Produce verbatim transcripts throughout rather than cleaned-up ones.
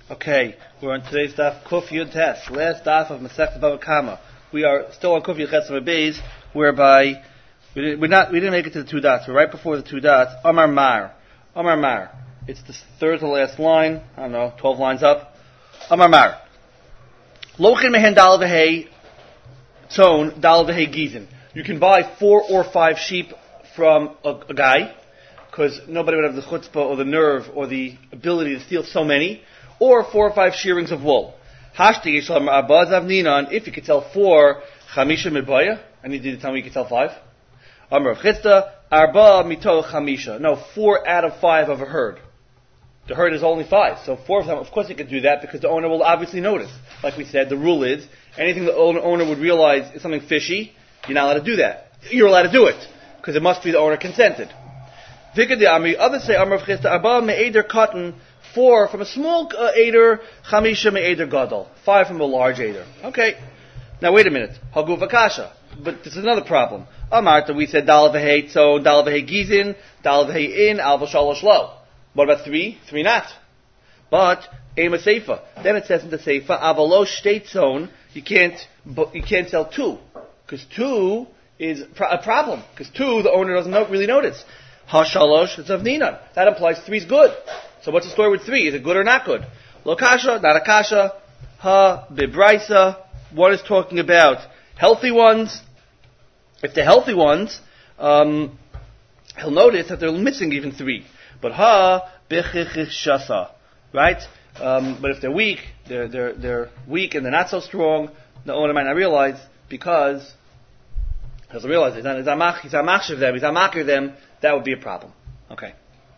Okay, we're on today's daf Kuf Yud Tes, last daf of Masechet Bava Kama. We are still on Kuf Yud Ches Beis, whereby we didn't, we're not, we didn't make it to the two dots. We're right before the two dots. Amar Mar, Amar Mar. It's the third to last line. I don't know, twelve lines up. Amar Mar. Lochin mehen dal v'hei tzon dal v'hei gizin. You can buy four or five sheep from a, a guy, because nobody would have the chutzpah or the nerve or the ability to steal so many. Or four or five shearings of wool. Hashti yishlam abaz avninan. If you could sell four, chamisha midbaya. I need you to tell me you could sell five. Amar of Chista arba mito chamisha. No, four out of five of a herd. The herd is only five, so four of them. Of course, you could do that because the owner will obviously notice. Like we said, the rule is anything the owner would realize is something fishy. You're not allowed to do that. You're allowed to do it because it must be the owner consented. Vikad Ami. Others say Amar of Chista arba me'eder cotton. Four from a small uh, Eider, Chamisha me'eder gadol. Five from a large Eider. Okay. Now wait a minute. Hagu vakasha. But this is another problem. Amarta, we said dal v'hei tzon, dal v'hei gizin, dal v'hei in, al v'shalosh lo. What about three? Three not. But ema seifa. Then it says in the seifa, avalo shtei tzon, you can't, you can't sell two. Because two is a problem. Because two, the owner doesn't know, really notice. Ha shalosh, it's avninan. That implies three is good. So what's the story with three? Is it good or not good? Lo kasha, not a kasha. Ha, bibraisa. One is talking about healthy ones. If they're healthy ones, um, he'll notice that they're missing even three. But ha, bichichishasa. Right? Um, but if they're weak, they're, they're, they're weak and they're not so strong, the owner might not realize because he doesn't realize he's not, he's not, he's not machshav them, he's not makir them, that would be a problem. Okay.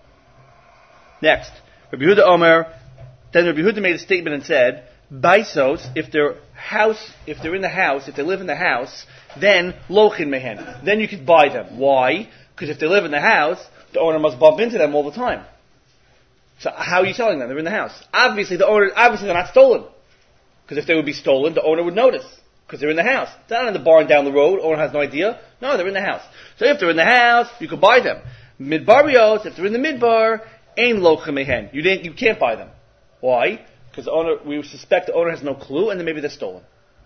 Next, Rabbi Yehuda Omer, then Rabbi Yehuda made a statement and said, Baisos, if they're house, if they're in the house, if they live in the house, then lochin mehen. Then you could buy them. Why? Because if they live in the house, the owner must bump into them all the time. So how are you selling them? They're in the house. Obviously, the owner, obviously they're not stolen. Because if they would be stolen, the owner would notice. Because they're in the house. They're not in the barn down the road. Owner has no idea. No, they're in the house. So if they're in the house, you could buy them. Midbarios, if they're in the midbar, ain lochin mehen. You didn't, you can't buy them. Why? Because the owner, we suspect the owner has no clue, and then maybe they're stolen.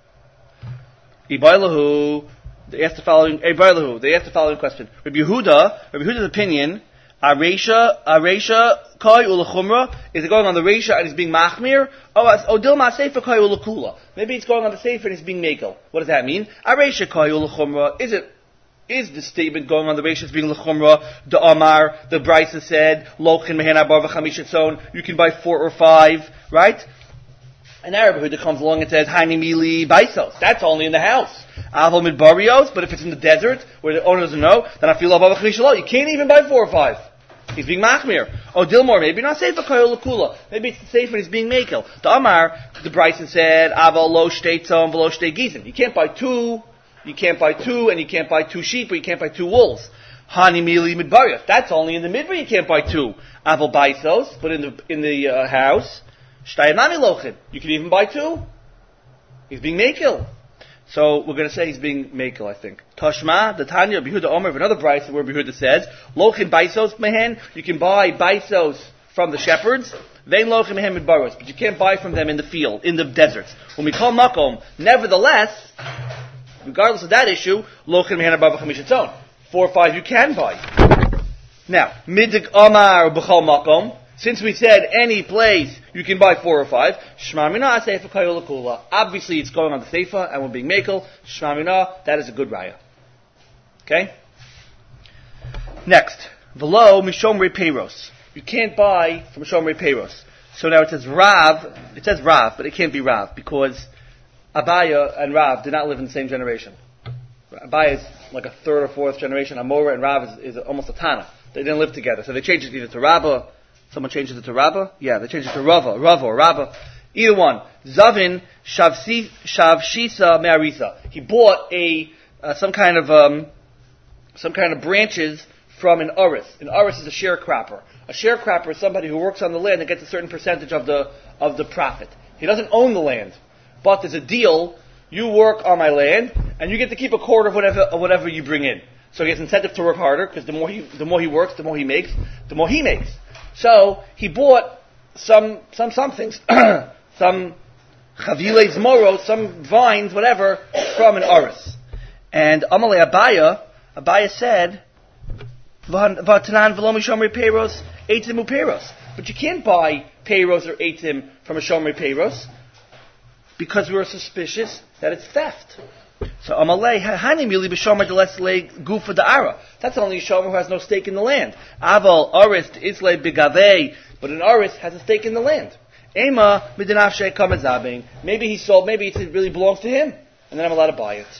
Ibailahu, they asked the following. Ibailahu, they asked the following question. Rabbi Yehuda, Rabbi Yehuda's opinion, Aresha, Aresha, Kai ulachumra, is it going on the Resha and it's being machmir? Oh, Odil ma sefer Kai ulakula. Maybe it's going on the sefer and it's being mekel. What does that mean? Aresha Kai ulachumra. Is it? Is the statement going on the Resha as being lechumra? The Amar, the Brisa said, Lochin mehen abar v'chamisha tzon. You can buy four or five, right? An Arab who comes along and says, Haini mili baisos. That's only in the house. Aval midbarios, but if it's in the desert where the owner doesn't know, then I feel abar v'chamisha lo. You can't even buy four or five. He's being machmir. Oh, Dilmor, maybe not sefer koyol lakula. Maybe it's the sefer he's being mekel. The Amar, the Brisa said, Aval lo shtei tzon v'lo shtei gizim. You can't buy two. You can't buy two, and you can't buy two sheep, or you can't buy two wolves. Hani mili midbariyos. That's only in the midbar you can't buy two. Aval baisos, but in the in the uh, house, shtayinami lochin. You can even buy two. He's being mekel. So we're going to say he's being mekel, I think. Toshma, the Tanya, Behuda Omer, of another brayso where Behuda says, lochin baisos mehen. You can buy baisos from the shepherds. Vein lochin mehen midbariyos, but you can't buy from them in the field, in the deserts. When we call makom, nevertheless. Regardless of that issue, lochin mehen abar v'chamisha tzon. Four or five you can buy. Now, midik amar b'chol makom. Since we said any place you can buy four or five, shma mina seifa kayol lakula. Obviously, it's going on the seifa and we're being mekel. Shma mina, that is a good raya. Okay. Next, v'lo mishomrei peiros. You can't buy from shomrei peiros. So now it says Rav. It says Rav, but it can't be Rav because Abaya and Rav did not live in the same generation. Abaya is like a third or fourth generation. Amora and Rav is, is almost a Tana. They didn't live together. So they changed it either to Rabba. Someone changed it to Rabba? Yeah, they changed it to Rava, Rava or Rabba. Either one. Zavin Shavsi, Shavshisa Me'arisa. He bought a, uh, some kind of, um, some kind of branches from an Uris. An Uris is a sharecropper. A sharecropper is somebody who works on the land and gets a certain percentage of the, of the profit. He doesn't own the land. But there's a deal, you work on my land, and you get to keep a quarter of whatever, of whatever you bring in. So he has incentive to work harder, because the more he, the more he works, the more he makes, the more he makes. So, he bought some some somethings, some chavilei zmoros, some vines, whatever, from an oris. And Amalei Abaya, Abaya said, "V'tanan v'lo mishomrei peiros eitim upeiros." But you can't buy peiros or eitim from a shomrei peiros because we were suspicious that it's theft. So Amalei Hanim Yuli b'shomer delesle gufa da'ara. That's only a shomer who has no stake in the land. Aval oris islay bigavei, but an oris has a stake in the land. Ema midinafshe kamazabing. Maybe he sold. Maybe it really belongs to him, and then I'm allowed to buy it.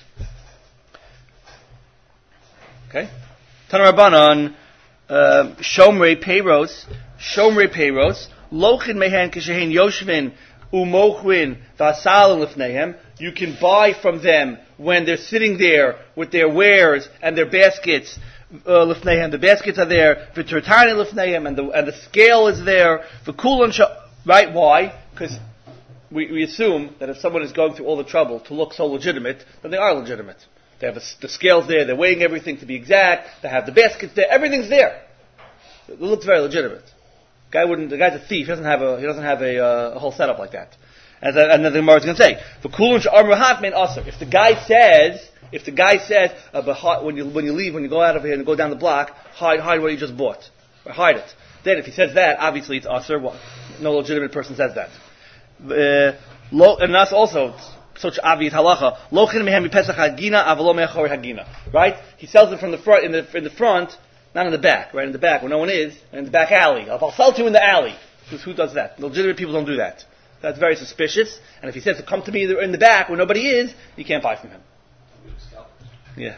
Okay. Tanarabanan shomrei peiros, shomrei peiros lochin mehen kishehin yoshvin umochvin vasalin lifnehem. You can buy from them when they're sitting there with their wares and their baskets. Uh, lifnehem, the baskets are there. V'turtani lifnehem, and the and the scale is there. V'kulon sha. Right? Why? Because we, we assume that if someone is going through all the trouble to look so legitimate, then they are legitimate. They have a, the scales there. They're weighing everything to be exact. They have the baskets there. Everything's there. It looks very legitimate. Guy wouldn't. The guy's a thief. He doesn't have a. He doesn't have a, uh, a whole setup like that. As another Gemara is going to say, for kulun sh'amruhat mein aser. If the guy says, if the guy says, uh, but when you when you leave, when you go out of here and go down the block, hide hide what you just bought, or hide it. Then, if he says that, obviously it's aser. Well, no legitimate person says that. Uh, lo, and that's also such obvious halacha. Lochin mehem pesach hagina avalo me'achor hagina. Right? He sells it from the front, in the in the front, not in the back. Right in the back where no one is, and in the back alley. I'll, I'll sell to you in the alley. Who, who does that? Legitimate people don't do that. That's very suspicious. And if he says to come to me in the back where nobody is, you can't buy from him. Yeah.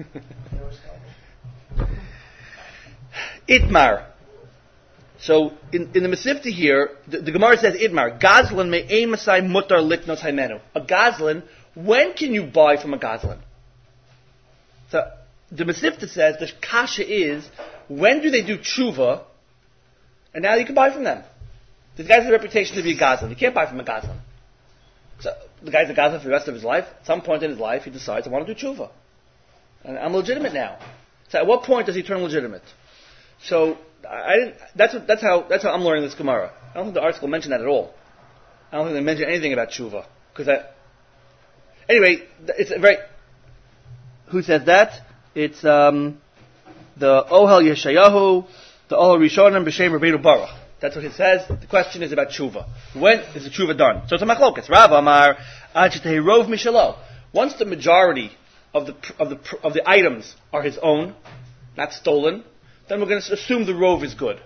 Itmar. So in, in the Mesivta here, the, the Gemara says Itmar. Gazlan me'ein masai mutar liknos haimenu. A gazlan, when can you buy from a gazlan? So the Mesivta says the kasha is, when do they do tshuva, and now you can buy from them. This guy has a reputation to be a gazlan. You can't buy from a gazlan. So the guy's a gazlan for the rest of his life. At some point in his life, he decides, I want to do tshuva. And I'm legitimate now. So at what point does he turn legitimate? So I didn't. That's what, that's how that's how I'm learning this Gemara. I don't think the article mentioned that at all. I don't think they mentioned anything about tshuva because I. Anyway, it's a very. Who says that? It's um, the Ohel Yeshayahu, the Ohel Rishonim b'Shem Rabbeinu Baruch. That's what it says. The question is about tshuva. When is the tshuva done? So it's a machlokas. Rav Amar Ajitei Rov Mishalo. Once the majority of the of the of the items are his own, not stolen, then we're going to assume the rove is good.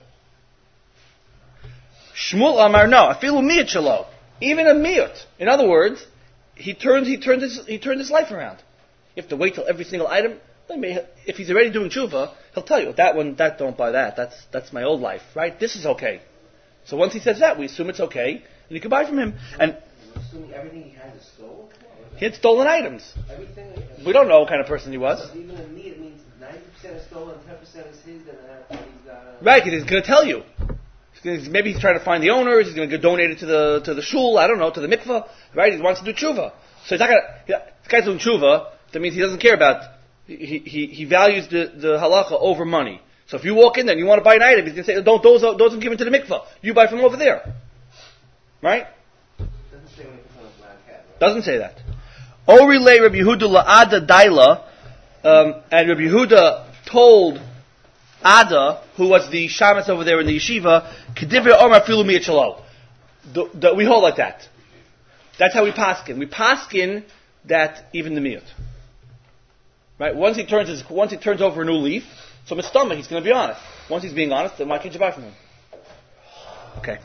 Shmuel Amar no. Afilu miyut shalo. Even a miyut. In other words, he turns he turned his he turned his life around. You have to wait till every single item. May, if he's already doing tshuva, he'll tell you that one, that don't buy that. That's that's my old life, right? This is okay. So once he says that, we assume it's okay, and you can buy from him. And we're assuming everything he had is stolen. He had stolen items. Everything. We don't know what kind of person he was. So even in me, it means ninety percent is stolen, ten percent is his, and he's got. Uh, right, because he's going to tell you. He's gonna, maybe he's trying to find the owners. He's going to donate it to the to the shul. I don't know, to the mikveh. Right? He wants to do tshuva. So he's not going to. This guy's doing tshuva. That means he doesn't care about. He, he, he values the, the halacha over money. So if you walk in there and you want to buy an item, he's going to say, don't, those, those are given to the mikvah. You buy from over there. Right? Doesn't say when it becomes black cat, right? Doesn't say that. O relay Rabbi Yehuda la'ada daila, um, and Rabbi Yehuda told Ada, who was the shamus over there in the yeshiva, Kedivre Omar Filu Miyat Shalo. We hold like that. That's how we paskin. We paskin that even the miyat. Right? Once he turns his, once he turns over a new leaf, so his stomach, he's going to be honest. Once he's being honest, then why can't you buy from him? Okay.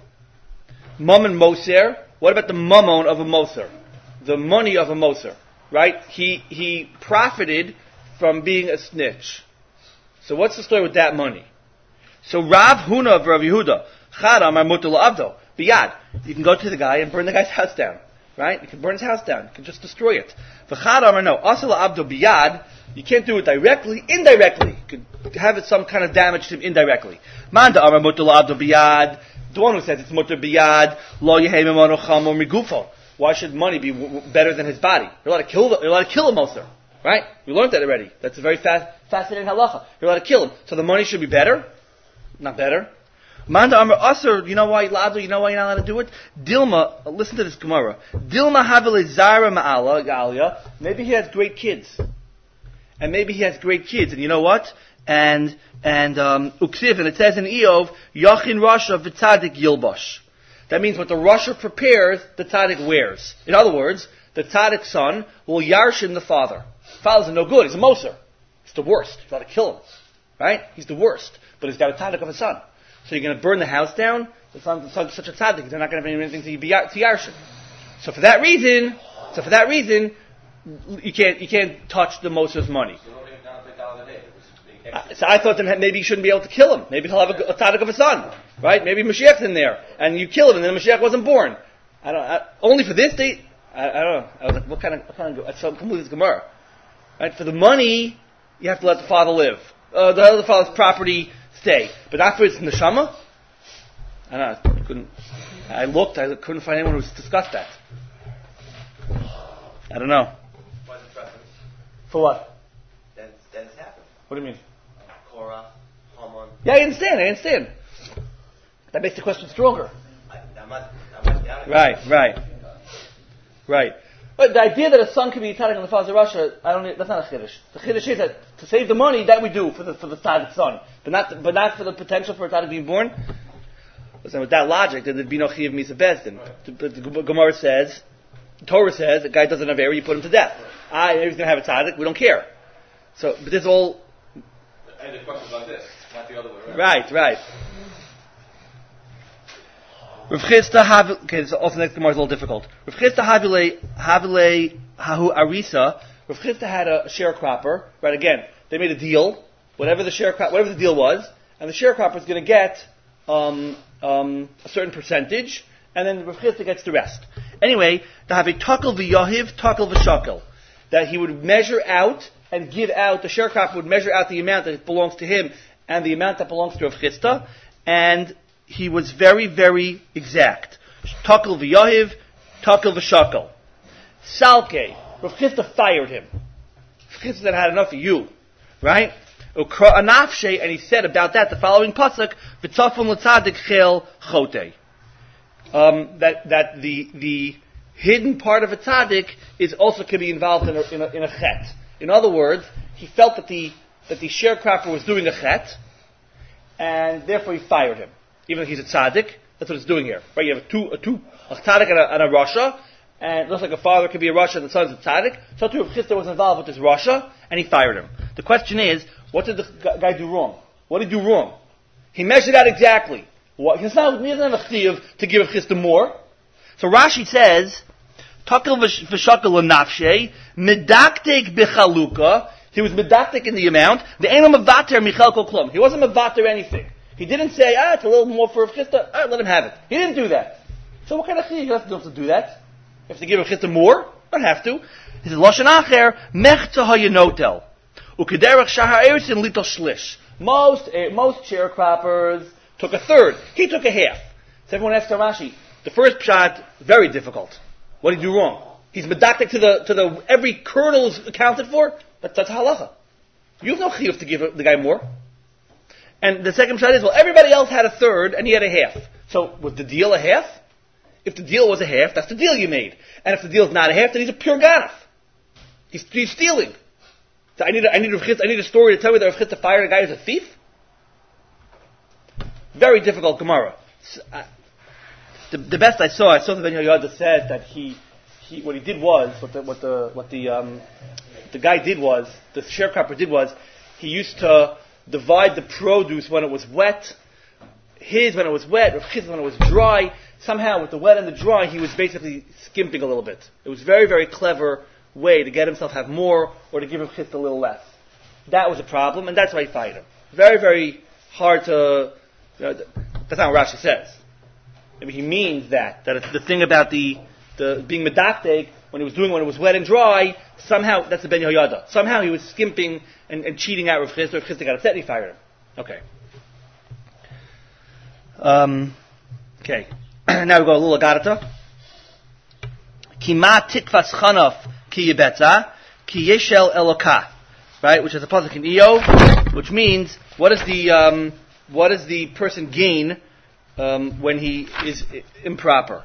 Mum and Moser. What about the mammon of a Moser? The money of a Moser. Right? He, he profited from being a snitch. So what's the story with that money? So Rav Huna of Rav Yehuda, Chad Amar Mutal Abdo, Biyad. You can go to the guy and burn the guy's house down. Right? You can burn his house down. You can just destroy it. V'chad Amar no. Asala Abdo Biyad. You can't do it directly, indirectly. You could have it some kind of damage to him indirectly. Manda Amar Mutal Abdo Biyad. The one who says it's Mutar Biyad, Lo Yehem Emano Chamor Migufo. Why should money be w- w- better than his body? You're allowed to kill the, you're allowed to kill a Moser. Right? We learned that already. That's a very fast, fascinating halacha. You're allowed to kill him. So the money should be better? Not better. Manda Amar Asr, you know why, Lado, you know why you're not allowed to do it? Dilma, listen to this Gemara. Dilma Havile Zara Ma'ala, Galia, maybe he has great kids. And maybe he has great kids, and you know what? And, and, um, Uksiv, and it says in Eov, Yachin Rasha V'tzadik Yilbosh. That means what the Rasha prepares, the Tzadik wears. In other words, the Tzadik son will yarshin the father. The father's no good, he's a Moser. He's the worst. You've got to kill him. Right? He's the worst. But he's got a Tzadik of a son. So you're going to burn the house down? The son's such a Tzadik, they're not going to have anything to, be, to yarshin. So for that reason, so for that reason, you can't, you can't touch the Moser's money. Uh, so I thought that maybe you shouldn't be able to kill him. Maybe he'll have a, a tzaddik of a son, right? Maybe Mashiach's in there, and you kill him, and then Mashiach wasn't born. I don't. I, only for this date, I, I don't know. I was like, what kind of, what kind of? I saw completely this Gemara, right? For the money, you have to let the father live. Uh, the other father's property stay, but not for his neshama. I don't know. I couldn't. I looked. I couldn't find anyone who's discussed that. I don't know. What's the preference? For what? Then, then it's happened. What do you mean? Korah, Haman. Yeah, I understand. I understand. That makes the question stronger. I, I'm not, I'm not doubting Right, right, right. But the idea that a son can be tzaddik on the father's Russia, I don't. That's not a chiddush. The chiddush is that to save the money, that we do for the for the tzaddik son, but not but not for the potential for a tzaddik being born. Listen, with that logic, there'd be no chiyuv misa bezdin. But the Gemara says, the Torah says, the guy doesn't have error, you put him to death. Ah, he's going to have a tzaddik. We don't care. So, but this all. And the question's like this, not the other way around. Right, right. Rav Chisda Havile, okay, so also next Gemara is a little difficult. Rav Chisda Havile, Havile Hahu Arisa, Rav Chisda had a sharecropper, right, again, they made a deal, whatever the sharecropper, whatever the deal was, and the sharecropper is going to get, um, um, a certain percentage, and then Rav Chisda gets the rest. Anyway, to have a takel v'yahiv, takel v'shakel, that he would measure out and give out, the sharecropper would measure out the amount that belongs to him and the amount that belongs to Rav Chisda, and he was very, very exact. Takel v'yahiv, takel v'shakel. Salke, Rav Chisda fired him. Rav Chisda said, I had enough of you. Right? Ukra anafshe, and he said about that the following pasuk, v'tzafon l'tzadik chel chote. Um, that, that the, the hidden part of a tzaddik is also can be involved in a, in a, in a chet. In other words, he felt that the, that the sharecropper was doing a chet, and therefore he fired him. Even though he's a tzaddik, that's what it's doing here. Right? You have a two, a two, a tzaddik and a, and a rasha, and it looks like a father could be a rasha and the son's a tzaddik. So too, Rav Chisda was involved with this rasha, and he fired him. The question is, what did the guy do wrong? What did he do wrong? He measured out exactly. What, he doesn't have a chiyuv to give Rav Chisda more. So Rashi says, Takel v'shakel l'nafshe, medaktek b'chaluka. He was medaktek in the amount. The ain't mevater michal kol klum. He wasn't mevater anything. He didn't say, ah, it's a little more for Rav Chisda. Ah, let him have it. He didn't do that. So what kind of chiyuv? You have to, have to do that. You have to give Rav Chisda more? Don't have to. He says, Lashon acher, mechta hayenotel. Ukederach shahar erisin little shlish. Most, uh, most sharecroppers took a third. He took a half. So everyone asks Rashi, the first pshat, very difficult. What did he do wrong? He's medaktik to the, to the, every kernel is accounted for? That's, that's halacha. You have no chiyuv to give the guy more. And the second pshat is, well, everybody else had a third and he had a half. So was the deal a half? If the deal was a half, that's the deal you made. And if the deal is not a half, then he's a pure ganaf. He's, he's stealing. So I need a, I need a, I need a story to tell me that Rav Chisda fired a guy who's a thief? Very difficult Gemara. So, uh, the, the best I saw, I saw that Ben Yehoyada said that he, he, what he did was, what the, what the, what the, um, the guy did was, the sharecropper did was, he used to divide the produce when it was wet, his when it was wet, Rav Chisda when it was dry. Somehow, with the wet and the dry, he was basically skimping a little bit. It was a very, very clever way to get himself have more, or to give Rav Chisda a little less. That was a problem, and that's why he fired him. Very, very hard to. You know, that's not what Rashi says. Maybe he means that that it's the thing about the the being medaktek when he was doing when it was wet and dry. Somehow that's the Ben Yehoyada. Somehow he was skimping and, and cheating out Rav Chisda. Rav Chisda got upset and he fired him. Okay. Um. Okay. Now we go a little agarata. Kima tikvas chanaf ki yibetza ki yeshel eloka, right? Which is a pasuk in Eov, which means what is the um, what does the person gain um, when he is improper.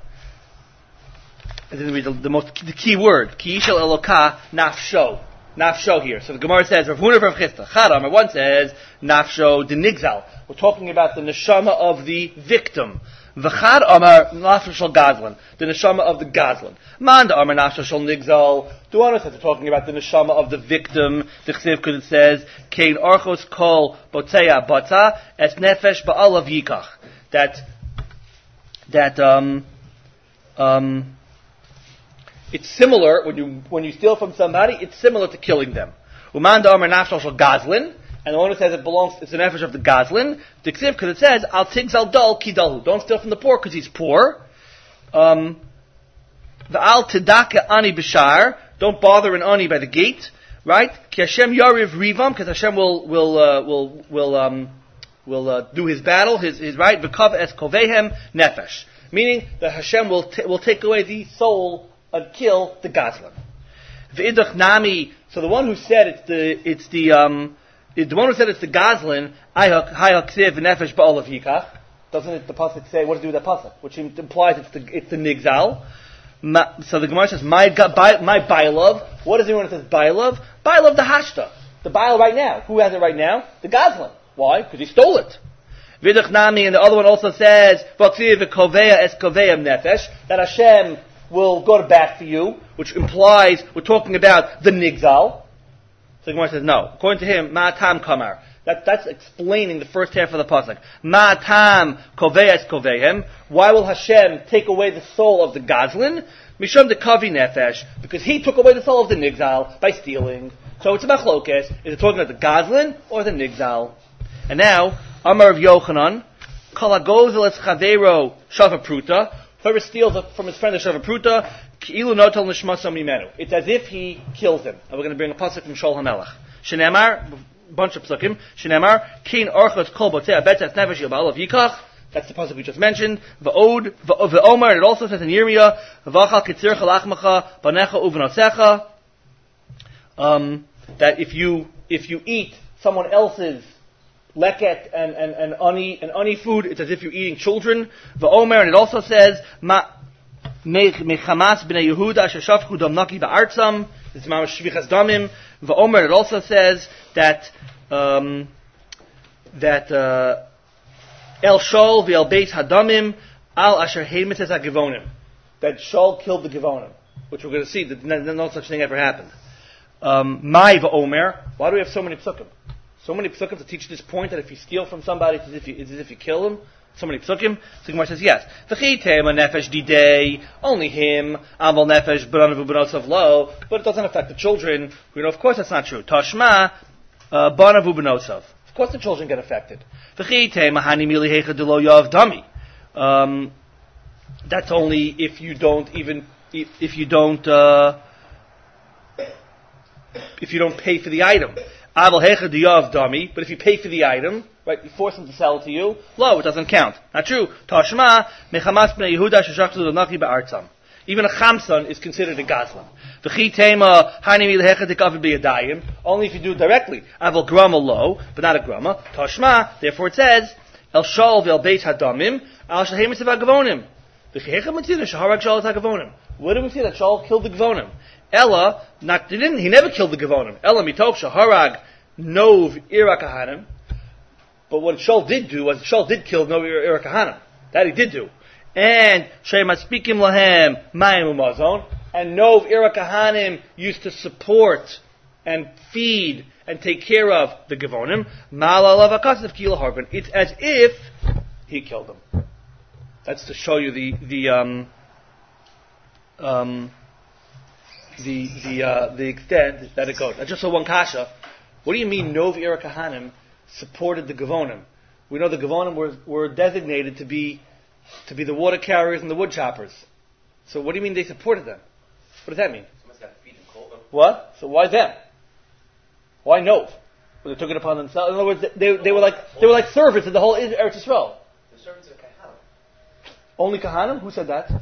I didn't read the, the most the key word. Ki yishel eloka nafsho. Nafsho here. So the Gemara says, Rav Huna Rav Chisda. Chadam, one says, nafsho de nigzal. We're talking about the neshama of the victim. V'chad amar nafsho shel gazlan. The neshama of the gazlan. Man da amar nafsho shel nigzal. The one says we're talking about the neshama of the victim. The chsiv, because it says, Kein orchos kol botzea botza es nefesh ba'alav yikach. That, that, um, um, it's similar when you when you steal from somebody. It's similar to killing them. Uman da'amar nafshal shel gazlin, and the one who says it belongs, it's an nefesh of the gazlin. The ksiv, because it says al tigzal dal kidalhu. Don't steal from the poor because he's poor. Um, the al tidaka ani b'shar. Don't bother an ani by the gate, right? Ki Hashem yariv rivam, because Hashem will will uh, will will um will uh, do his battle, his his right. V'kav es kovehem nefesh, meaning that Hashem will t- will take away the soul and kill the gazlan. V'idach nami. So the one who said it's the it's the um the one who said it's the gazlan. Hayok hayok ksiv nefesh ba'olav yikach. Doesn't it, the pasuk say what does it do with that pasuk? Which implies it's the it's the nigzal. Ma, so the Gemara says my by, my bailov. What does it mean when it says bailov? Bailov the hashta. The bail right now. Who has it right now? The gazlan. Why? Because he stole it. V'idach nami, and the other one also says v'ksiv v'koveya es koveya nefesh, that Hashem will go to bat for you, which implies we're talking about the nigzal. So the Gemara says no. According to him, ma tam kamar. That, that's explaining the first half of the pasuk. Ma tam koveas kovehem. Why will Hashem take away the soul of the gazlin? Mishum de kavi nefesh, because he took away the soul of the nigzal by stealing. So it's a machlokes. Is it talking about the gazlin or the nigzal? And now, Amar of Yochanan, kol hagozel es chavero shava pruta. Whoever steals from his friend the shava pruta, ki'ilu notel nishmasam mimenu. It's as if he kills him. And we're going to bring a pasuk from Shol HaMelech. Shenemar, bunch of psukim. Shenemar, kin orchos kol botzei betzes nefesh yobal of yikach. That's the pasuk we just mentioned. V'od, v'omar, it also says in Yirmiyah, v'achal kitzir chalachmacha, banecha uvenosecha. Um, that if you, if you eat someone else's leket and, and, and ani, and ani food, it's as if you're eating children. V'omer, and it also says, ma, mechamas b'nei Yehuda asher shafchu dam naki ba'artzam. It's mamash shvichas damim. V'omer, it also says that, um, that, uh, El Shol v'el Beis Hadamim al asher heimetes haGevonim. That Shol killed the Gevonim, which we're going to see that no, no such thing ever happened. Um, Mai v'omer. Why do we have so many psukim? So many psukim to teach this point that if you steal from somebody, it's as if you, it's as if you kill them. So many psukim. So Gemara says yes. V'chitema nefesh didei. Only him. Amal nefesh b'ranavu b'notzav lo. But it doesn't affect the children. We know, of course, that's not true. Tashma b'ranavu b'notzav. Of course, the children get affected. V'chitema hani mili hecha delo yav dami. Um, that's only if you don't even if, if you don't uh, if you don't pay for the item. Aval hecha diyav dami, but if you pay for the item, right, you force them to sell it to you, lo, it doesn't count. Not true. Tashma mechamas b'nei Yehuda sheshachtu l'naki ba'artzam. Even a chamson is considered a gazlan. V'chitema hani mil hecha dikav b'yadayim. Only if you do it directly. Aval grama lo, but not a grama. Tashma, therefore it says, el shol v'el beis hadamim, al shahemis v'agavonim. V'checha mitzina shaharag shol ha'gavonim. Where do we see that Shaul killed the Gevonim? Ella, not, he didn't, he never killed the Gevonim. Ella mitok shaharag nov ira kahanim. But what Shaul did do was, Shaul did kill nov ira kahanim. That he did do. And shema speakim lahem mayim umazon. And nov ira kahanim used to support and feed and take care of the Gevonim. Malalav akasav kila harban. It's as if he killed them. That's to show you the, the, um, um, the the uh, the extent that it goes. I just saw one kasha. What do you mean Nov Ira Kahanim supported the Gevonim? We know the Gevonim were were designated to be to be the water carriers and the wood choppers. So what do you mean they supported them? What does that mean? Someone's got to feed and cold them. What? So why them? Why Nov? Well, they took it upon themselves. In other words, they they were like they were like servants of the whole Eretz Yisrael. The servants of Kahanim. Only Kahanim? Who said that?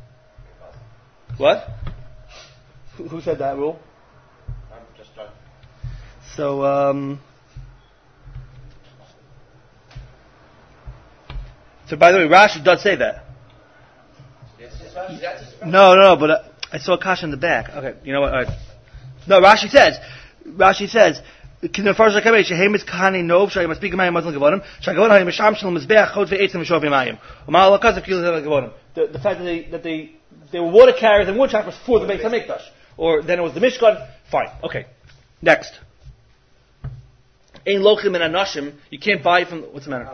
What? Who, who said that rule? I'm just trying. So, um, So by the way, Rashi does say that. It's just Rashi. That's just Rashi. No, no, no, but uh, I saw a kasha in the back. Okay, you know what? All right. No, Rashi says, Rashi says, Can the first come shehem is kahane nov shay must speak mayim mazal gavonim shay gavon hayim sham shel mizbeach chod ve'etzim v'shovim mayim u'mal lakaz kil gavonim. The the fact that they that they they were water carriers and wood choppers for the Beit Hamikdash, or then it was the Mishkan. Fine, okay. Next, ein lochim and anashim. You can't buy from. What's the matter?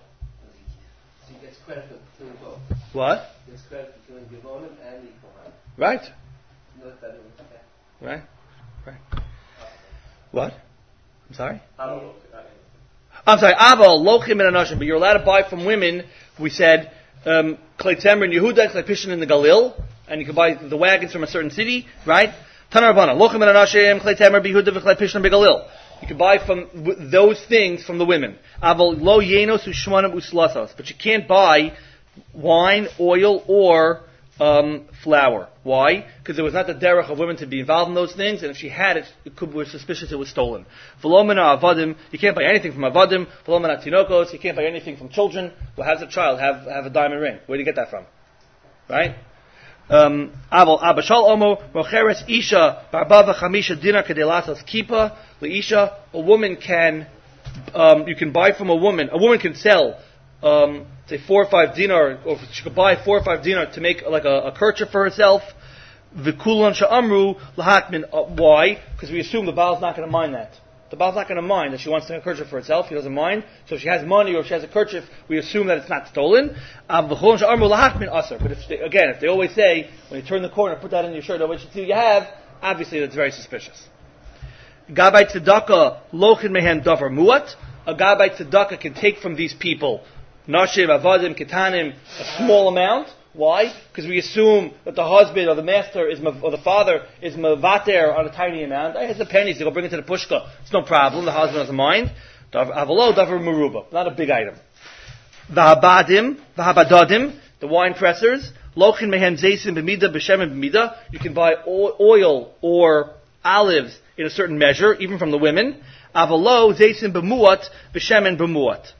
So he gets credit for killing both. What? He gets credit for killing Gavonim and the Kohanim. Right. Not that it was okay. Right. Right. What? I'm sorry? Um, I'm sorry, Aval, Lochim and Anashim, but you're allowed to buy from women, we said, um, Klei Temer and Yehuda, Klei Pishin in the Galil, and you can buy the wagons from a certain city, right? Tanar Rabbanan, Lochim and Anashim, Klei Temer, Yehuda, Klei Pishin in the Galil. You can buy from w- those things from the women. Aval, Lo Yenos, Ushmanim, Uslasos. But you can't buy wine, oil, or um, flour. Why? Because it was not the derech of women to be involved in those things, and if she had it, it could be suspicious it was stolen. V'lomena avadim, you can't buy anything from avadim. V'lomena tinokos, you can't buy anything from children. Well, how's a child have have a diamond ring? Where do you get that from? Right? Um, Aval abashal omo rocheres isha barbava chamisha dinar kedelasos kipa leisha. A woman can, um, you can buy from a woman. A woman can sell. Um, say four or five dinar, or she could buy four or five dinar to make like a, a kerchief for herself. V'kulan sha'amru lahatmin. Why? Because we assume the Baal's not going to mind that. The Baal's not going to mind that she wants to make a kerchief for herself. He doesn't mind. So if she has money or if she has a kerchief, we assume that it's not stolen. V'kulan sha'amru lahatmin aser. But if they, again, if they always say when you turn the corner, put that in your shirt, nobody should see what you have. Obviously, that's very suspicious. Gabbai tzedakah lochin mehen davar muat. A gabbai tzedakah can take from these people. Nashim, avadim, ketanim, a small amount. Why? Because we assume that the husband or the master is, or the father is mavater on a tiny amount. I has the pennies, they go bring it to the pushka. It's no problem. The husband doesn't mind. Avalo, davar maruba, not a big item. Vahabadim, vahabadadim, the wine pressers. Lochin mehem zeisim b'mida b'shem b'mida. You can buy oil or olives in a certain measure, even from the women. Avalo, zeisim b'muat, b'shemen b'muat.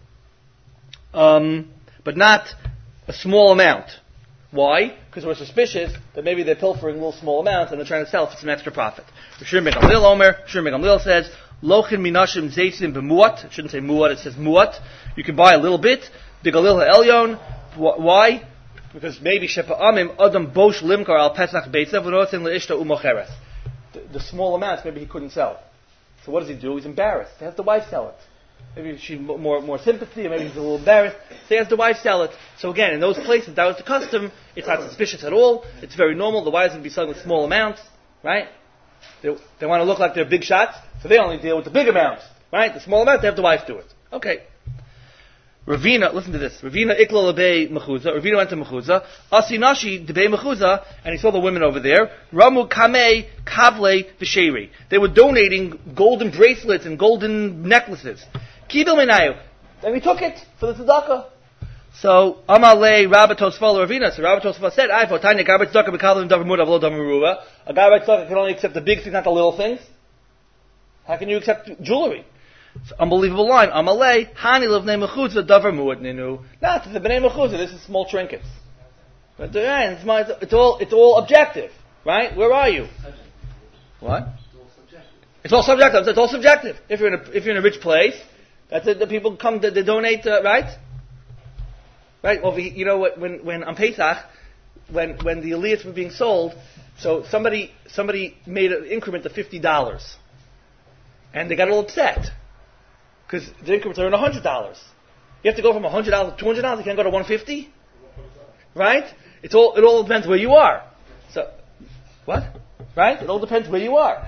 Um, but not a small amount. Why? Because we're suspicious that maybe they're pilfering little small amounts and they're trying to sell for some extra profit. Shir Megamlil Omer, Shir Megamlil says, Lochin minashim zeitzim b'muat. It shouldn't say muat, it says muat. You can buy a little bit. The Galil ha'elyon. Why? Because maybe shepa amim adam bosh limkar al pesach beitzav v'notzin le'ishta u'mocheres. The small amounts maybe he couldn't sell. So what does he do? He's embarrassed. He has the wife sell it. Maybe she's more more sympathy, or maybe he's a little embarrassed. So he has the wife sell it. So again, in those places, that was the custom. It's not suspicious at all. It's very normal. The wives would be selling with small amounts, right? They, they want to look like they're big shots, so they only deal with the big amounts, right? The small amount, they have the wife do it. Okay. Ravina, listen to this. Ravina ikla lebei mechuza. Ravina went to mechuza. Asinashi debei mechuza, and he saw the women over there. Ramu kamei kavle v'sheiri. They were donating golden bracelets and golden necklaces. Kibel menayu. And we took it for the tzedakah. So Amalei Rabbi Tosfah Ravina. So Rabbi Tosfah said, "I for tanya garbage tzedakah b'kalim davar mud avlo davar meruva. A garbage tzedakah can only accept the big things, not the little things. How can you accept jewelry?" It's an unbelievable line. Amalei hani levnei mechutza davar muad ninu. Not to the bnei mechutza. This is small trinkets. But the end, it's, my, it's all it's all objective, right? Where are you? What? It's all subjective. It's all subjective. If you're in a if you're in a rich place, that's it. The people come to they donate, uh, right? Right. Well, you know when when on Pesach, when when the aliyahs were being sold, so somebody somebody made an increment of fifty dollars, and they got a little upset because the increments are in a hundred dollars. You have to go from a hundred dollars to two hundred dollars. You can't go to one fifty, right? It's all it all depends where you are. So what? Right? It all depends where you are.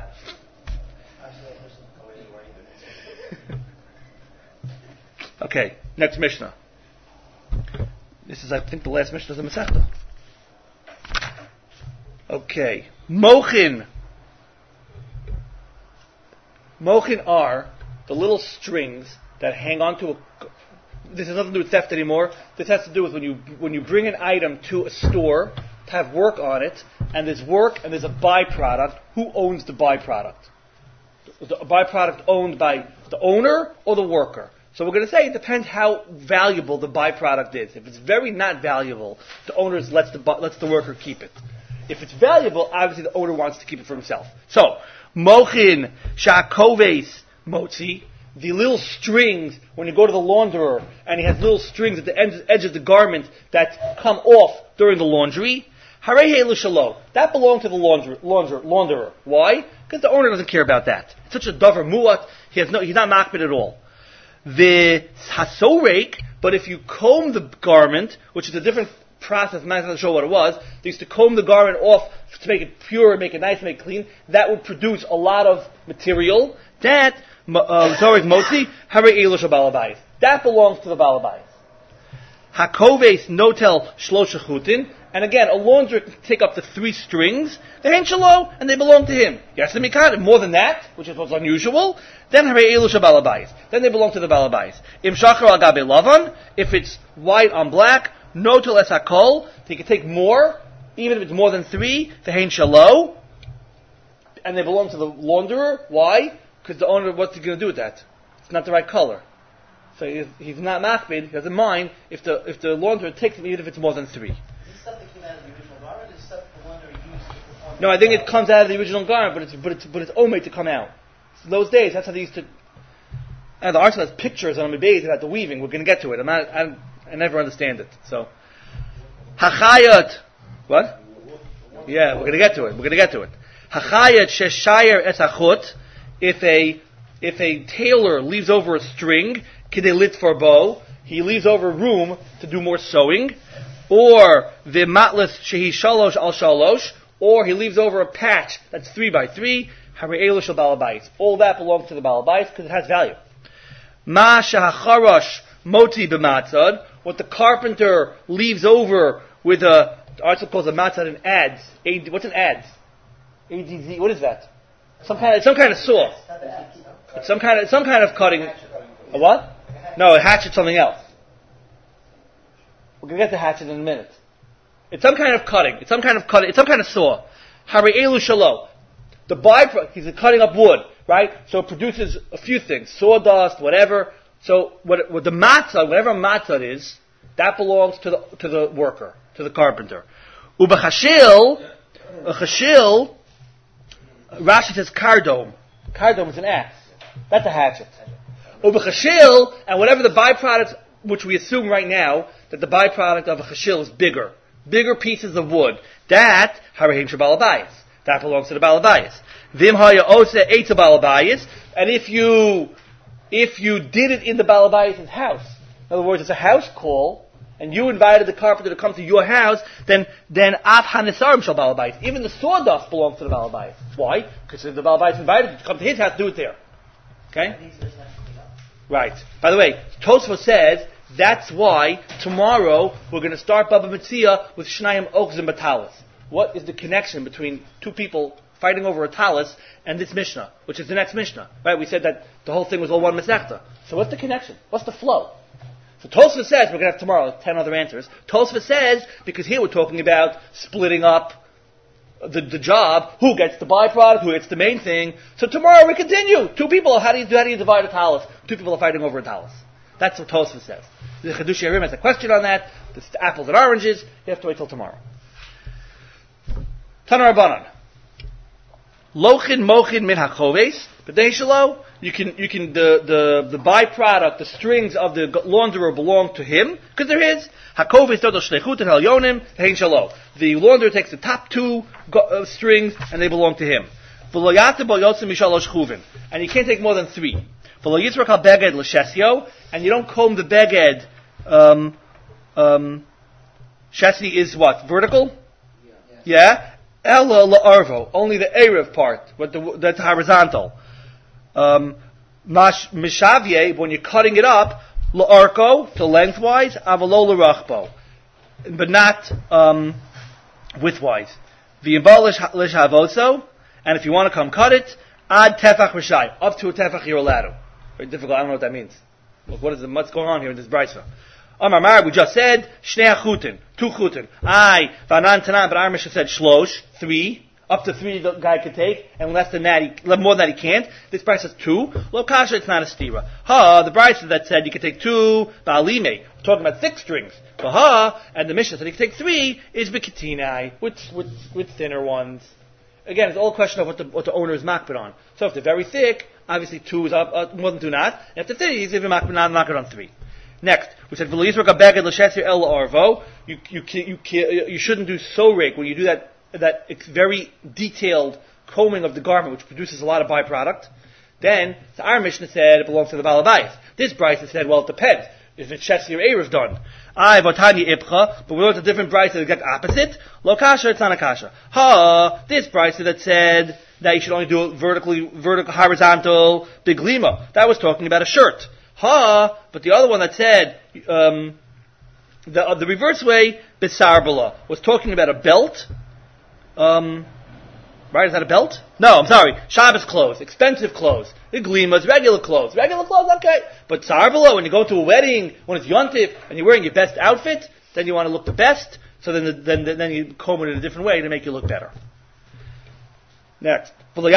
Okay, next Mishnah. This is, I think, the last Mishnah of the Masechta. Okay, Mochin. Mochin are the little strings that hang on to a. This has nothing to do with theft anymore. This has to do with when you when you bring an item to a store to have work on it, and there's work and there's a byproduct. Who owns the byproduct? The byproduct owned by the owner or the worker? So we're going to say it depends how valuable the byproduct is. If it's very not valuable, the owner lets the lets the worker keep it. If it's valuable, obviously the owner wants to keep it for himself. So, mochin shakoves motzi, the little strings, when you go to the launderer, and he has little strings at the end, edge of the garment that come off during the laundry, harei helu shalo, that belongs to the laundry, launder, launderer. Why? Because the owner doesn't care about that. It's such a davar muat, he has no, he's not makbid at all. The hasorek, but if you comb the garment, which is a different process, I'm not going to show what it was, they used to comb the garment off to make it pure, make it nice, make it clean, that would produce a lot of material. That, uh, Zorek Motzi, Hare Elush Balabayis. That belongs to the Balabayis. Hakoves Notel Shlosha Chutin, and again, a launderer can take up to three strings, they're in Shalo, and they belong to him. Yes, more than that, which is what's unusual, then Hare Elush Balabayis. Then they belong to the Balabayis. Im Shachar Al Gabe Lavan, if it's white on black, Notel Es Hakol, he can take more, even if it's more than three, the Hein Shalo, and they belong to the launderer. Why? Because the owner, what's he going to do with that? It's not the right color. So he's, he's not machbid, he doesn't mind if the if the launderer takes it, even if it's more than three. Is this stuff that came out of the original garment, or is this stuff the launderer used to perform? No, I think it comes out of the original garment, but it's but it's but it's omei to come out. So those days, that's how they used to. And the article has pictures on the base about the weaving. We're going to get to it. I'm not. I, I never understand it. So, hachayot. What? Yeah, we're going to get to it. We're going to get to it. Hachayot sheshayer et hachut. If a if a tailor leaves over a string, kidei lit for bow, he leaves over room to do more sewing, or the matlas shehi shalosh al shalosh, or he leaves over a patch that's three by three. Harei shel balabayis. All that belongs to the balabayis because it has value. Ma shahacharosh moti b'matzad. What the carpenter leaves over with a, the article calls a matzad an adz. A, what's an adz? A D Z. What is that? Some kind of some kind of saw. It's some kind of some kind of cutting. A what? No, a hatchet's something else. We're gonna get the hatchet in a minute. It's some kind of cutting. It's some kind of cutting. It's some kind of saw. Harei shalo. The byproduct, he's cutting up wood, right? So it produces a few things, sawdust, whatever. So what, what the matzah, whatever matzah is, that belongs to the to the worker, to the carpenter. Ubachashil, a chashil, Rashi says kardom. Kardom is an axe. That's a hatchet. Ubachashil, and whatever the byproduct, which we assume right now that the byproduct of a chashil is bigger, bigger pieces of wood. That harehim shabalabayis. That belongs to the balabayis. Vim haya ose eitz balabayis, and if you if you did it in the balabayis' house, in other words, it's a house call, and you invited the carpenter to come to your house, then then af hanisarim shal balabayis. Even the sawdust belongs to the balabayis. Why? Because if the balabayis invited you to come to his house, do it there. Okay? Right. By the way, Tosfos says that's why tomorrow we're going to start Baba Metzia with Shnayim Ochzim Batalis. What is the connection between two people fighting over a talis and this Mishnah, which is the next Mishnah? Right? We said that the whole thing was all one Masechta. So what's the connection? What's the flow? So Tosfos says, we're going to have tomorrow ten other answers. Tosfos says, because here we're talking about splitting up the, the job, who gets the byproduct, who gets the main thing. So tomorrow we continue. Two people, how do you, how do you divide a talis? Two people are fighting over a talis. That's what Tosfos says. The Chedush Yerim has a question on that. The apples and oranges. You have to wait till tomorrow. Tanar Rabbanan. Lochin mochin min hachoves, but shalo, you can you can the the the byproduct, the strings of the launderer belong to him because they're his. Hakoves dodol shlechut and halyonim hein shalo. The launderer takes the top two uh, strings and they belong to him. V'loyate bo yotzim mishalosh chuvin, and you can't take more than three. V'lo yitzrak al beged l'shesio, and you don't comb the beged. Um, um, shesi is what, vertical? Yeah. yeah? Ella la'arvo, only the Erev part, what the, that's horizontal. Um, mash mishavye, when you're cutting it up, la'arko, to lengthwise, avalo l'rachbo, but not um, widthwise. V'yimbal l'shavoso, and if you want to come cut it, ad tefach rishai, up to a tefach you're allowed to. Very difficult, I don't know what that means. Look, what is the, what's going on here in this brayso? Amar Mar, we just said, Shnei chutin, two chutin. I, Vanan Tanan, but our Mishnah said shlosh, three. Up to three the guy could take, and less than that, he, more than that he can't. This price is two. Lo kasha, it's not a stira. Ha, the Brisa that said you could take two, ba'alime, talking about thick strings. But ha, and the Mishnah said you could take three, is b'ketinai, with, with, with thinner ones. Again, it's all a question of what the, what the owner is makbid on. So if they're very thick, obviously two is up, uh, more than two not. And if they're thin, he's even makbid not, makbid on three. Next, we said, v'lo yizrok ha'beged l'shetzir el arvo. You, you, you, you, you shouldn't do so rake when you do that that very detailed combing of the garment, which produces a lot of byproduct. Then, so our Mishnah said it belongs to the Balabayas. This Brisa said, well, it depends. If it's Shetzir Erev done. I, Vatani Ibcha, but we learned a different Brisa that got opposite. Lo kasha, it's not a kasha. Ha, this Brisa that said that you should only do it vertically, vertical, horizontal, big lima. That was talking about a shirt. Ha, but the other one that said, um, the, uh, the reverse way, Bisarbala, was talking about a belt. Um, right, is that a belt? No, I'm sorry. Shabbos clothes, expensive clothes. Iglimas, regular clothes. Regular clothes, okay. But Sarbala, when you go to a wedding, when it's Yontif, and you're wearing your best outfit, then you want to look the best, so then the, then, then you comb it in a different way to make you look better. Next.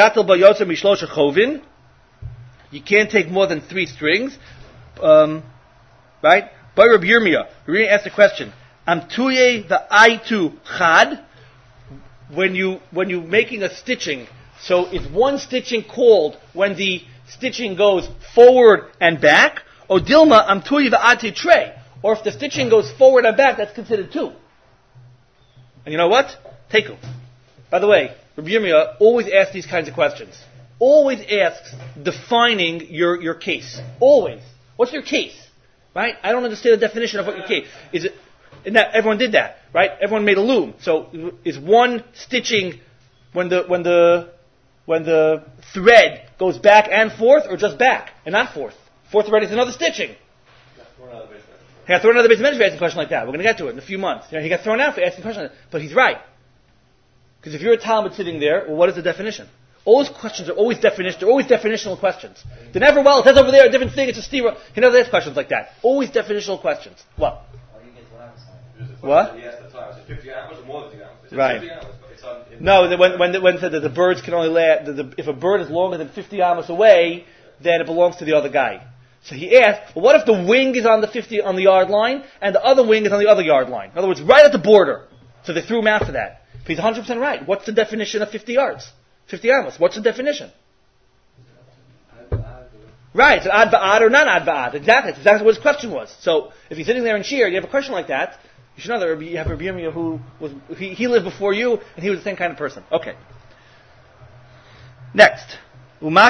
You can't take more than three strings. Um, right? By Rabbi Yirmiyah, Rabbi asked a question. Am tuye the aitu chad? When you when you're making a stitching, so is one stitching called when the stitching goes forward and back, or dilma am tuyi va'ate tre, or if the stitching goes forward and back, that's considered two. And you know what? Teku. By the way, Rabbi Yirmiyah always asks these kinds of questions. Always asks defining your, your case. Always. What's your case? Right? I don't understand the definition of what your case is. It And that everyone did that, right? Everyone made a loom. So is one stitching when the when the when the thread goes back and forth, or just back and not forth? Fourth thread is another stitching. He got thrown out of the base for asking a question like that. We're going to get to it in a few months. You know, he got thrown out for asking a question like that. But he's right. Because if you're a Talmud sitting there, well, what is the definition? All those questions are always definition. They're always definitional questions. They're never, well, it says over there a different thing. It's a stira. He never asks questions like that. Always definitional questions. What? What? Right. No, the, when when the, when the, the, the birds can only lay, the, the, if a bird is longer than fifty amos away, then it belongs to the other guy. So he asked, well, what if the wing is on the fifty on the yard line and the other wing is on the other yard line? In other words, right at the border. So they threw him out for that. But he's one hundred percent right. What's the definition of fifty yards? fifty amos. What's the definition? Right, it's an ad ba'ad or not ad ba'ad. Exactly. That's exactly what his question was. So if you're sitting there in Shir, you have a question like that, you should know that you have Rabbi Yirmiyah who was, he, he lived before you, and he was the same kind of person. Okay. Next. You want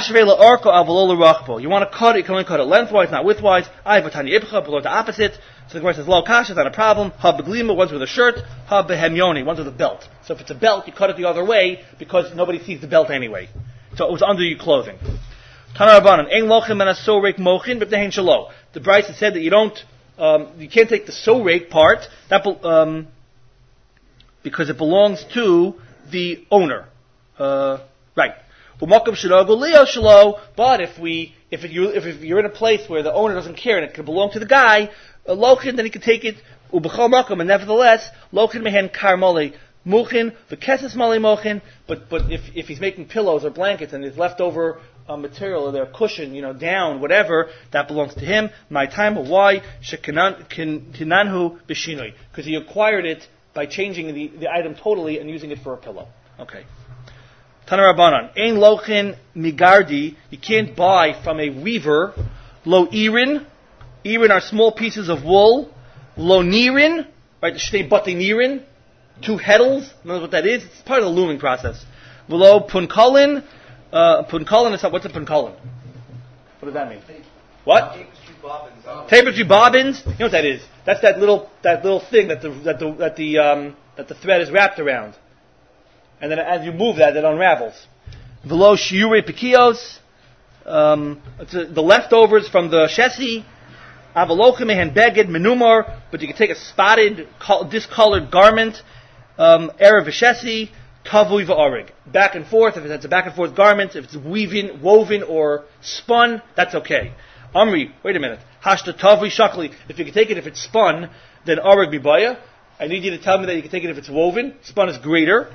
to cut it, you can only cut it lengthwise, not widthwise. I have a tiny ibcha, below the opposite. So the Gemara says, lo kasha is not a problem. Ha beglima, one's with a shirt. Ha behemyoni, one's with a belt. So if it's a belt, you cut it the other way, because nobody sees the belt anyway. So it was under your clothing. Tana Rabbanan, ein lochem and a sorek mochin, but nehin shalo. The Brisa said that you don't, um, you can't take the sorek part, that, um, because it belongs to the owner. Uh, right. But if we, if you, if you're in a place where the owner doesn't care and it could belong to the guy, uh, lochin, then he could take it. And nevertheless, lochin mehen karmole muchin, the keses male mochin. But but if if he's making pillows or blankets and there's leftover uh, material or their cushion, you know, down, whatever, that belongs to him. My time, why? Shekinanhu bishinoi, because he acquired it by changing the, the item totally and using it for a pillow. Okay. Tana Rabbanan, ein lochin migardi, you can't buy from a weaver. Lo irin, irin are small pieces of wool. Lo nirin, right? Shtei bati nirin, two heddles. Knows what that is? It's part of the looming process. V'lo punkalin. Uh, punkalin is what's a punkalin? What does that mean? What? Tapestry bobbins. Tapestry bobbins. You know what that is? That's that little that little thing that the that the that the um, that the thread is wrapped around, and then as you move that, it unravels. V'lo shiure pikios. Um, it's a, the leftovers from the shesi. Avalochem mehen beged menumar, but you can take a spotted, discolored garment. Um, erev v'shesi. Tavui v'arig. Back and forth, if it's a back and forth garment, if it's weaving, woven, or spun, that's okay. Amri, wait a minute. Hashta tavui shakli. If you can take it if it's spun, then arig bibaya. I need you to tell me that you can take it if it's woven. Spun is greater.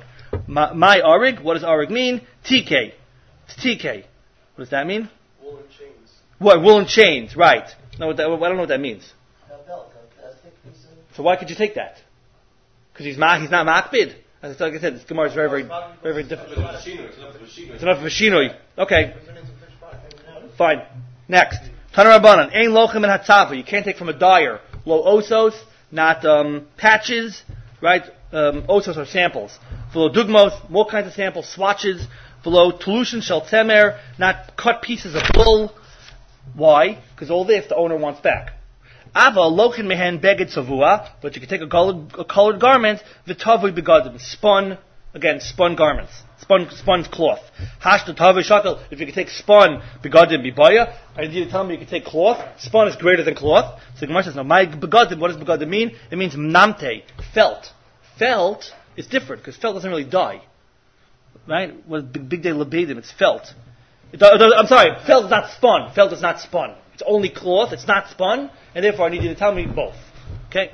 My, my arig, what does arig mean? T K. It's T K. What does that mean? Woolen chains. What? Woolen chains, right. No, what that, I don't know what that means. A belt, a plastic piece of... So why could you take that? Because he's ma- he's not makbid. As like I said, this Gemara is very, very, very, very difficult. It's enough of a shinoi. Okay. Fine. Next. Tanar Rabbanan. Ein lochem and hatzafa. You can't take from a dyer. Lo osos, not um, patches, right? Um, osos are samples. V'lo dugmos, more kinds of samples, swatches. V'lo tulushin shel temer, not cut pieces of wool. Why? Because all this the owner wants back. Ava lochin mehen beged savua, but you can take a colored, a colored garment, v'tavui begadim, spun, again, spun garments, spun, spun cloth. Hash the tavui shakel, if you can take spun begadim bibaya, and you tell me you can take cloth, spun is greater than cloth. So the Gemara says, no, my begadim, what does begadim mean? It means namte, felt. Felt is different, because felt doesn't really die. Right? Well, big, big day lebedim, it's felt. It, uh, I'm sorry, felt is not spun, felt is not spun. It's only cloth, it's not spun, and therefore I need you to tell me both. Okay?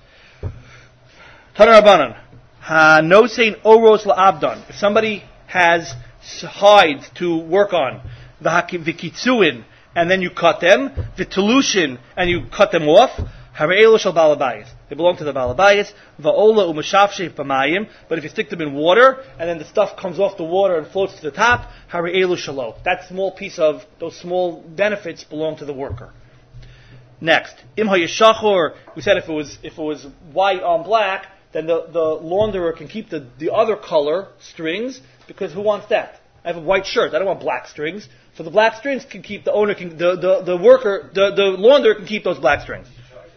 Tanar Rabbanan. Ha no sein oros la'abdan. If somebody has hides to work on, v'kitzuin, and then you cut them, v'telushin, and you cut them off, hare'elu shel balabayis. They belong to the balabayis. Va'ola u'mashafsheh b'mayim. But if you stick them in water, and then the stuff comes off the water and floats to the top, hare'elu shelo. That small piece of, those small benefits belong to the worker. Next, im hayeshachor. We said if it was if it was white on black, then the, the launderer can keep the, the other color strings, because who wants that? I have a white shirt. I don't want black strings. So the black strings can keep the owner can the, the, the worker the, the launderer can keep those black strings.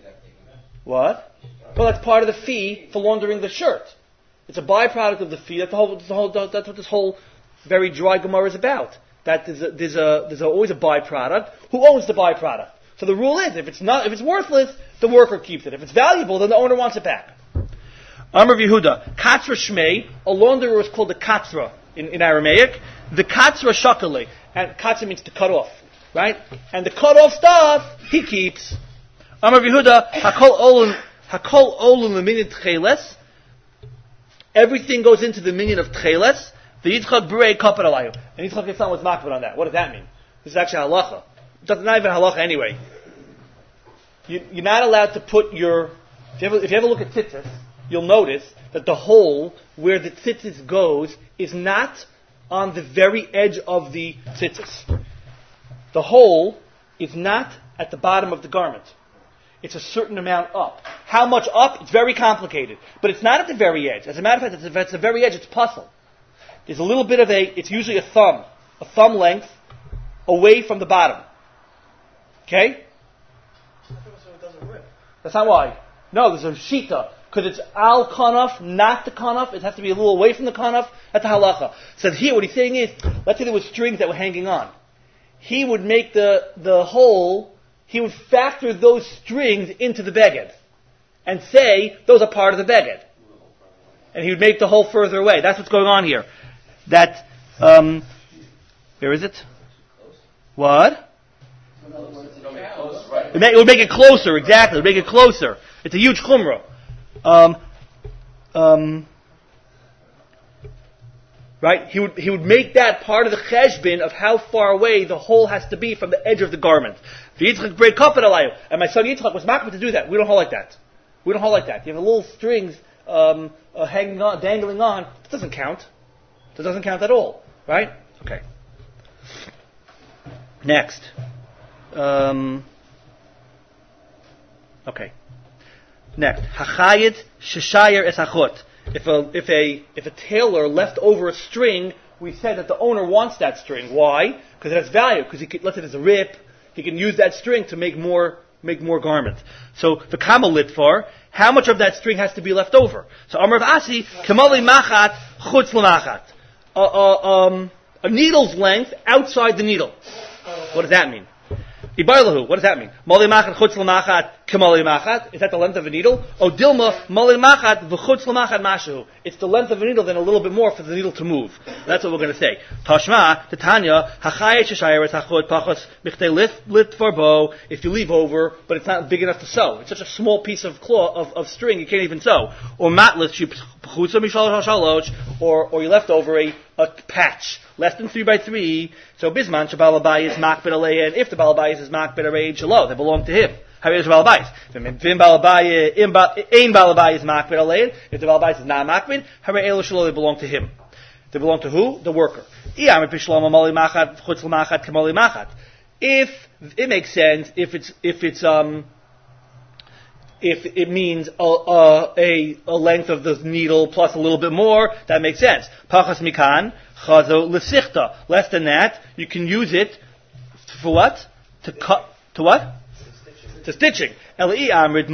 What? Well, that's part of the fee for laundering the shirt. It's a byproduct of the fee. That's the whole. That's, the whole, that's what this whole very dry Gemara is about. That there's a, there's a there's a, always a byproduct. Who owns the byproduct? So the rule is, if it's not, if it's worthless, the worker keeps it. If it's valuable, then the owner wants it back. Amar Yehuda, Katzra Shmei, a launderer is called the Katzra in, in Aramaic. The Katzra Shakale, and Katzra means to cut off, right? And the cut off stuff he keeps. Amar Yehuda, Hakol Olun, Hakol Olun leminyan Tcheles. Everything goes into the minion of Tcheles. The Yitzchak Berei Kapar Alayu. And Yitzchak Yisrael was makbid on that. What does that mean? This is actually halacha. It's not even halacha anyway. You, you're not allowed to put your... If you ever, if you ever look at tzitzis, you'll notice that the hole where the tzitzis goes is not on the very edge of the tzitzis. The hole is not at the bottom of the garment. It's a certain amount up. How much up? It's very complicated. But it's not at the very edge. As a matter of fact, if it's at the very edge, it's puzzle. There's a little bit of a... It's usually a thumb. A thumb length away from the bottom. Okay? So it doesn't rip. That's not why. No, there's a shita. Because it's al kanaf, not the kanaf. It has to be a little away from the kanaf. That's a halacha. So here, what he's saying is, let's say there were strings that were hanging on. He would make the, the hole, he would factor those strings into the beged. And say, those are part of the beged. And he would make the hole further away. That's what's going on here. That, um, where is it? What? It would make it closer, exactly. It would make it closer. It's a huge chumrah. Um, um, right? He would he would make that part of the cheshbin of how far away the hole has to be from the edge of the garment. The Yitzchak break kapar alayu, and my son Yitzchak was makbid to do that. We don't hold like that. We don't hold like that. You have the little strings um, uh, hanging on, dangling on. That doesn't count. That doesn't count at all, right? Okay. Next. Um, okay. Next. Hachayit sheshayer es hachot. If a if a if a tailor left over a string, we said that the owner wants that string. Why? Because it has value. Because he could, let's say there's a rip, he can use that string to make more make more garments. So the kamal litfar, how much of that string has to be left over? So Amar Asi kamali machat chutz lamachat. Uh, uh, um, a needle's length outside the needle. What does that mean? Ibarlahu, what does that mean? Mali machat chutz lamachat Kamali machat, is that the length of a needle? O dilma mali machat v'chutz l'machat mashu. It's the length of a needle, then a little bit more for the needle to move. That's what we're going to say. Tashma, Titania, hachayet sheshayeret hachot pachos michtei lit lit farbo. If you leave over, but it's not big enough to sew. It's such a small piece of cloth of, of string you can't even sew. Or matlet pchutza mishalosh hashalosh, or or you left over a a patch less than three by three. So bisman shabalabai is makbid alein. If the balabai is makbid areid shalo, they belong to him. If the balabais is makbid alein, if the balabais is not makbid, hare elu shelo, they belong to him. They belong to who? The worker. If it makes sense, if it's if it's um if it means a, a, a, a length of the needle plus a little bit more, that makes sense. Pachas mikan chazo lesichta. Less than that, you can use it for what? To cut. To what? To stitching. But if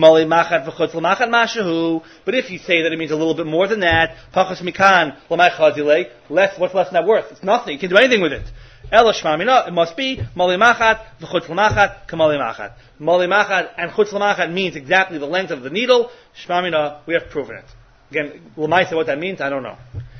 you say that it means a little bit more than that, pachas mikan less. What's less than that worth? It's nothing. You can't do anything with it. It must be mali machat v'chutz l'machat kamali machat. Mali machat and chutz l'machat means exactly the length of the needle. Shmamina, we have proven it. Again, l'maisa, what that means, I don't know.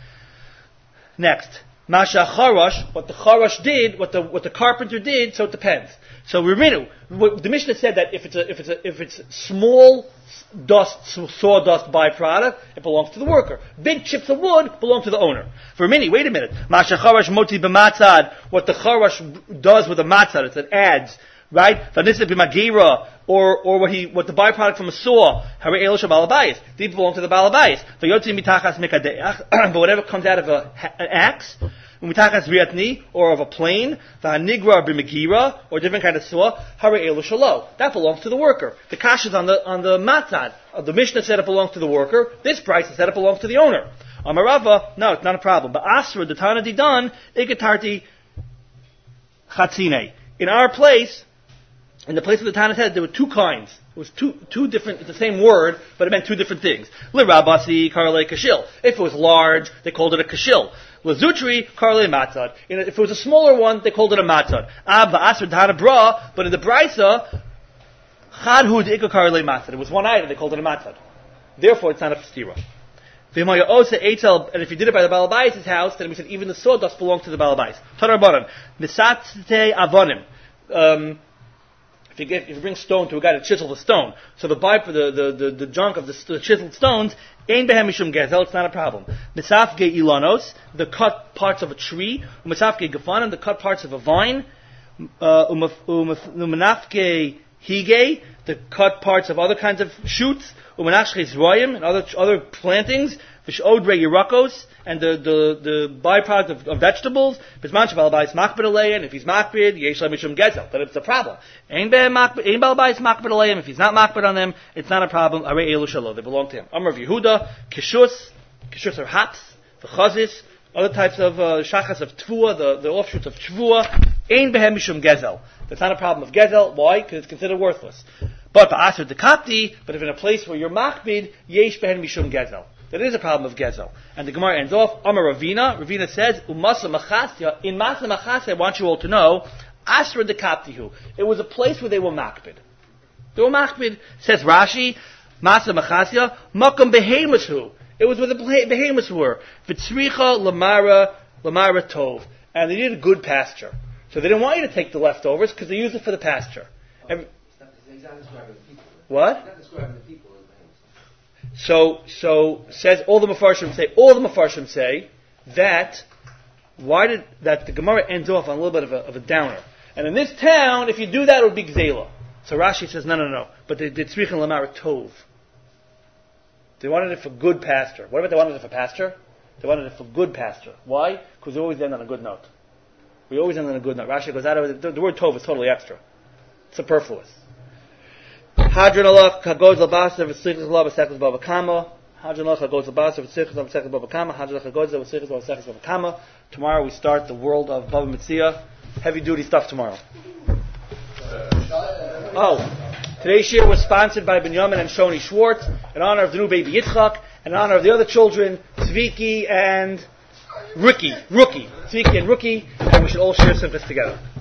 Next, masha charash, what the charash did, what the what the carpenter did. So it depends. So Riminu, the Mishnah said that if it's a, if it's a, if it's small dust, sawdust byproduct, it belongs to the worker. Big chips of wood belong to the owner. For Rimini, wait a minute. Masha charash moti b'matzad, what the charash does with the matzad, it's it adds, right? Vanisa b'magira, or or what he what the byproduct from a saw, hare elosh balabayis, these belong to the balabayis. Vayotzi mitachas mekadeach, but whatever comes out of a, an axe, or of a plane, v'hanigra b'megira, or a different kind of saw, hare elu shalo. That belongs to the worker. The kash is on the on the matzad. Uh, the Mishnah said it belongs to the worker. This price said it belongs to the owner. Amarava, no, it's not a problem. But asra the tana didan ikatarti chatzine. In our place, in the place of the Tana said, there were two kinds. It was two two different, it's the same word, but it meant two different things. L'rabasi, karle kashil. If it was large, they called it a kashil. L'zutri, karle matzad. If it was a smaller one, they called it a matzad. Ab v'asr Tana bra, but in the brisa, chadhud ikka karle matzad. It was one item, they called it a matzad. Therefore, it's not a stira. And if you did it by the Balabais' house, then we said even the sawdust belonged to the Balabais. Tanar baran. Misatzte avonim. Um, If you, get, if you bring stone to a guy to chisel the stone, so the by the, the, the, the junk of the, the chiseled stones, ein behem mishum gezel, it's not a problem. Misafge ilanos, the cut parts of a tree, umisafge gefanim, the cut parts of a vine, uh, umanafge hige, the cut parts of other kinds of shoots, umanashche zroyim, and other other plantings, v'shodre yirakos, and the, the, the byproduct of, of vegetables, bisman shabalabais makbid aleim, if he's makbid, yesh la mishum gezel, then it's a problem. Ein balabais makbid aleim, if he's not makbid on them, it's not a problem. Arei elu shalo, they belong to him. Amar of Yehuda, kishus, kishus are hops, v'chazis, other types of uh, shachas of tvua, the, the offshoots of tvua, ein behem mishum gezel. That's not a problem of gezel. Why? Because it's considered worthless. But ba'asr dekapti, but if in a place where you're makbid, yesh behem mishum gezel. That is a problem of gezel. And the Gemara ends off, Amar Ravina, Ravina says, Umasa machasya, in Masa machasya, I want you all to know, Asra dekaptihu. It was a place where they were makbid. They were makbid, says Rashi, Masa machasya, Makam behemushu. It was where the behemoths were. V'tzricha lamara, lamara tov. And they needed good pasture. So they didn't want you to take the leftovers, because they used it for the pasture. Oh, and, he's not describing the people. What? He's not describing the people. So, so says all the Mefarshim say all the Mefarshim say that why did that the Gemara ends off on a little bit of a, of a downer. And in this town, if you do that, it would be Gzela. So Rashi says no, no, no. But they did Tzrichin Lamar Tov. They wanted it for good pasture. What about they wanted it for pasture? They wanted it for good pasture. Why? Because they always end on a good note. We always end on a good note. Rashi goes out of it. The, the word Tov is totally extra, superfluous. Hadron Allah kagoz labasa v'sichas la v'sechas b'avakama. Hadron Allah kagoz labasa v'sichas la v'sechas b'avakama. Hadron Allah kagoz v'sichas la v'sechas b'avakama. Tomorrow we start the world of Bava Metzia. Heavy duty stuff tomorrow. Oh, today's shir was sponsored by Binyamin and Shoni Schwartz in honor of the new baby Yitzchak, and in honor of the other children, Tzviki and Rookie. Rookie. Tzviki and Rookie, and we should all share some this together.